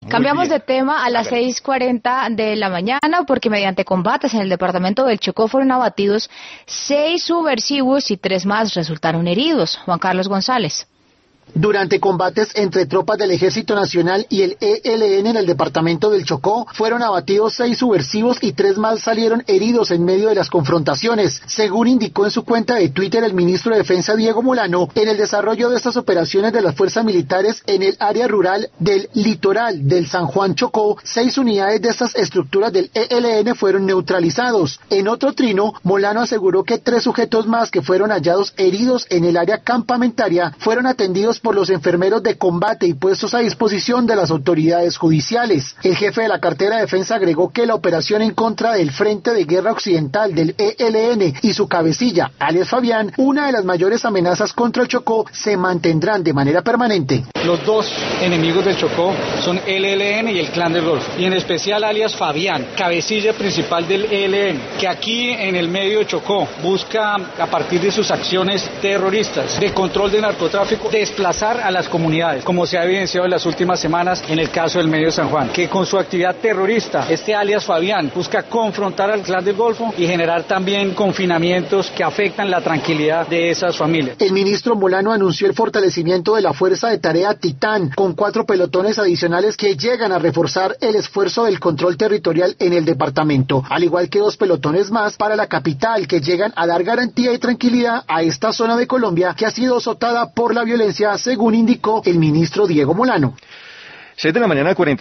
Cambiamos de tema a las 6:40 de la mañana porque mediante combates en el departamento del Chocó fueron abatidos 6 subversivos y 3 más resultaron heridos. Juan Carlos González. Durante combates entre tropas del Ejército Nacional y el ELN en el departamento del Chocó, fueron abatidos 6 subversivos y 3 más salieron heridos en medio de las confrontaciones. Según indicó en su cuenta de Twitter el ministro de Defensa Diego Molano, en el desarrollo de estas operaciones de las fuerzas militares en el área rural del litoral del San Juan Chocó, 6 unidades de estas estructuras del ELN fueron neutralizados. En otro trino, Molano aseguró que 3 sujetos más que fueron hallados heridos en el área campamentaria fueron atendidos por los enfermeros de combate y puestos a disposición de las autoridades judiciales. El jefe de la cartera de defensa agregó que la operación en contra del Frente de Guerra Occidental del ELN y su cabecilla, alias Fabián, una de las mayores amenazas contra el Chocó, se mantendrán de manera permanente. Los dos enemigos del Chocó son el ELN y el Clan del Golfo, y en especial alias Fabián, cabecilla principal del ELN, que aquí en el medio de Chocó busca, a partir de sus acciones terroristas, de control de narcotráfico, desplazar a las comunidades, como se ha evidenciado en las últimas semanas en el caso del Medio San Juan, que con su actividad terrorista, este alias Fabián busca confrontar al Clan del Golfo y generar también confinamientos que afectan la tranquilidad de esas familias. El ministro Molano anunció el fortalecimiento de la Fuerza de Tarea Titán, con 4 pelotones adicionales que llegan a reforzar el esfuerzo del control territorial en el departamento, al igual que 2 pelotones más para la capital, que llegan a dar garantía y tranquilidad a esta zona de Colombia que ha sido azotada por la violencia, según indicó el ministro Diego Molano. 6 de la mañana, 40.